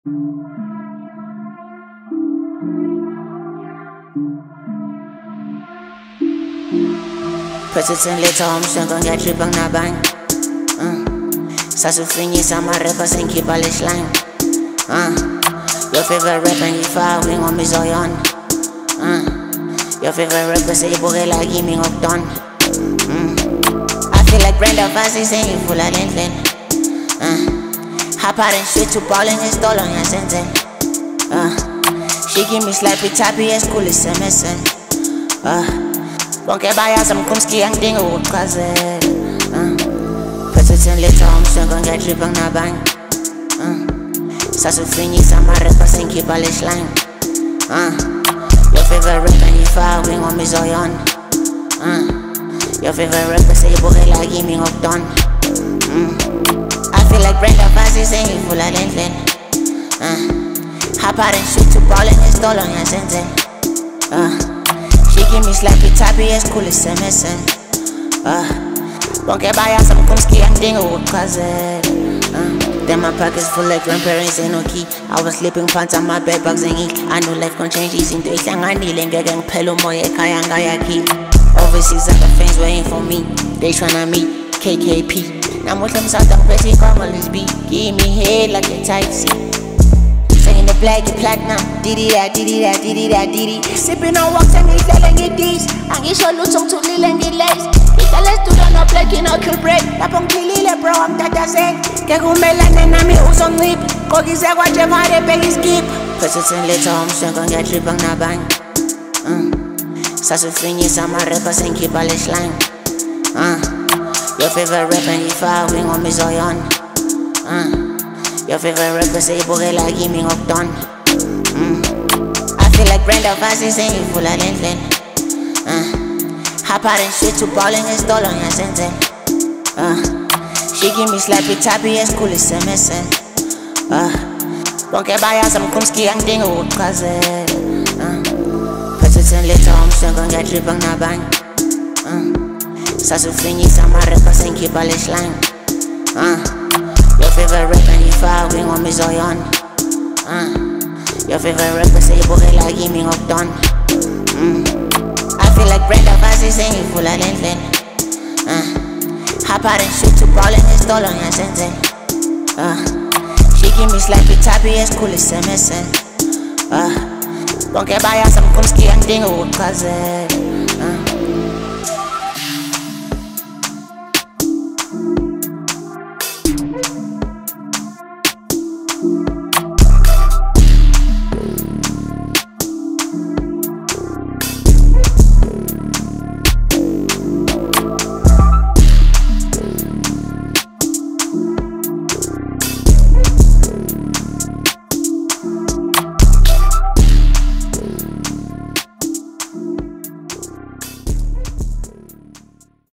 Persistent little homes don't gon' get trip on na bang. Sasufinis I'm a rapper and keep all this line. Your favorite rapper and you following on me Zion. Your favorite rapper say you boy like me up done. I feel like Brenda Fassie saying you full of length. Hop out and shit to ball in his doll on your sentence. She give me slappy tappy as cool as MSN. Bonke baya samkumski ang dingo ukaze. Persistent little homes don't gon' get trip on na bang. Sasufinis I'm a rapper and keep all this line. Your favorite rapper and you following on me Zion. Your favorite rapper say you boy like me up done. I feel like Brenda Fassie saying you full of length. Hop out and shoot to ball in his doll on your sentence. She give me slappy tappy as cool as MSN. Bonke baya samkumski ang dingo ukaze. Then my pockets full like grandparents ain't no key. I was slipping pants on my bed bugs and eat. I know life gon' change easy. Into ihlanganile ngeke ngiphele umoya ekhaya ngayakhi. Overseas I got fans waiting for me. They tryna meet KKP. Namuhla msada ngiphethe igama lesbi. Give me head like a type C. Singing the black and platinum. Diddy da diddy da diddy da diddy. Sipping on walks and ngihlele ngidis. Angisho lutho ngithulile ngilaze. Let's do the no black in no kill break. Lapho ngiphilile bro angitataze. Ngeke umelane nami uzoncipha. Qokize kwaje manje bheka iskip. Persistent little homes don't gon' get trip on na bang. Sasufinis I'm a rapper and keep all this line. Your favorite rapper and you following on me Zion. Your favorite rapper say you boy like me up done. I feel like Brenda Fassie saying you full of length. Hop out and shit to ball in his doll on your sentence. She give me slappy tappy as cool as MSN. Bonke baya samkumski ang dingo ukaze. Persistent little homes don't gon' get trip on na bang. Sasufinis I'm a rapper and keep all this line. Your favorite rapper and you following on me Zion. Your favorite rapper say you boy like me up done. I feel like Brenda Fassie saying you full of length. Hop out and shoot to ball in his doll on your sentence. She give me slappy tappy as cool as MSN. Bonke baya samkumski ang dingo ukaze.